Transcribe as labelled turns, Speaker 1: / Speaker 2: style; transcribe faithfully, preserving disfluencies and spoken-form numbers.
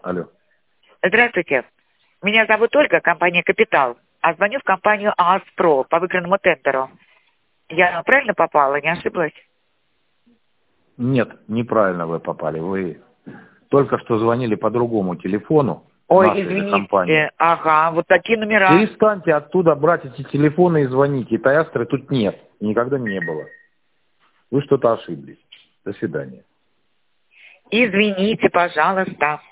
Speaker 1: Алло.
Speaker 2: Здравствуйте. Меня зовут Ольга, компания «Капитал». А звоню в компанию ААСПРО по выигранному тендеру. Я правильно попала, не ошиблась?
Speaker 1: Нет, неправильно вы попали. Вы только что звонили по другому телефону.
Speaker 2: Ой,
Speaker 1: нашей же компании.
Speaker 2: извините. Ага, вот такие номера.
Speaker 1: Перестаньте оттуда брать эти телефоны и звоните. Этой Астры тут нет. Никогда не было. Вы что-то ошиблись. До свидания.
Speaker 2: Извините, пожалуйста.